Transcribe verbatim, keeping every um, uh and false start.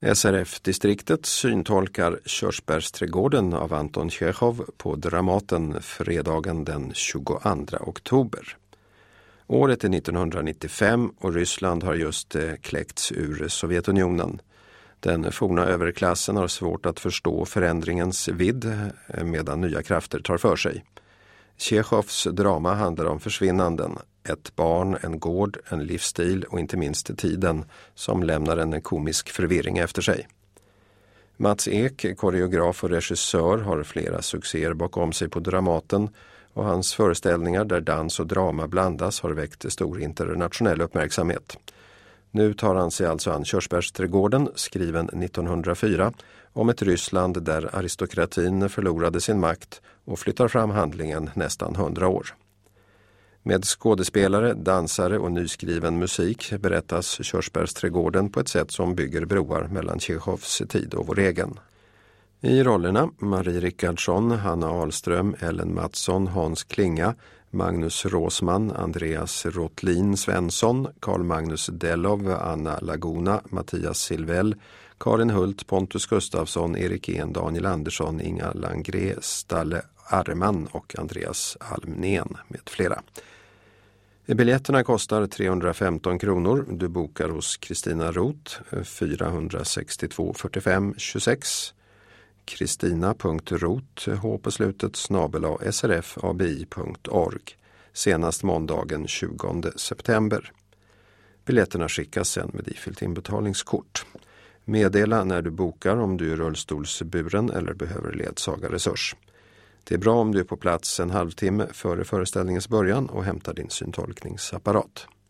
S R F-distriktet syntolkar Körsbärsträdgården av Anton Tjechov på Dramaten fredagen den tjugoandra oktober. Året är nittonhundranittiofem och Ryssland har just kläckts ur Sovjetunionen. Den forna överklassen har svårt att förstå förändringens vidd medan nya krafter tar för sig. Tjechovs drama handlar om försvinnanden, ett barn, en gård, en livsstil och inte minst tiden som lämnar en komisk förvirring efter sig. Mats Ek, koreograf och regissör, har flera succéer bakom sig på Dramaten och hans föreställningar där dans och drama blandas har väckt stor internationell uppmärksamhet. Nu tar han sig alltså an Körsbärsträdgården, skriven nittonhundrafyra, om ett Ryssland där aristokratin förlorade sin makt och flyttar fram handlingen nästan hundra år. Med skådespelare, dansare och nyskriven musik berättas Körsbärsträdgården på ett sätt som bygger broar mellan Tjechovs tid och vår egen. I rollerna Marie Rickardsson, Hanna Ahlström, Ellen Mattsson, Hans Klinga, Magnus Råsman, Andreas Rotlin Svensson, Carl Magnus Dellov, Anna Laguna, Mattias Silvell, Karin Hult, Pontus Gustafsson, Erik En, Daniel Andersson, Inga Langré, Stalle Arman och Andreas Almnén med flera. Biljetterna kostar trehundrafemton kronor. Du bokar hos Kristina Roth fyrahundrasextiotvå fyrtiofem tjugosex. kristina punkt roth h på slutet snabel-a s r f a b i punkt org senast måndagen tjugonde september. Biljetterna skickas sen med ifyllt inbetalningskort. Meddela när du bokar om du är rullstolsburen eller behöver ledsagarresurs. Det är bra om du är på plats en halvtimme före föreställningens början och hämtar din syntolkningsapparat.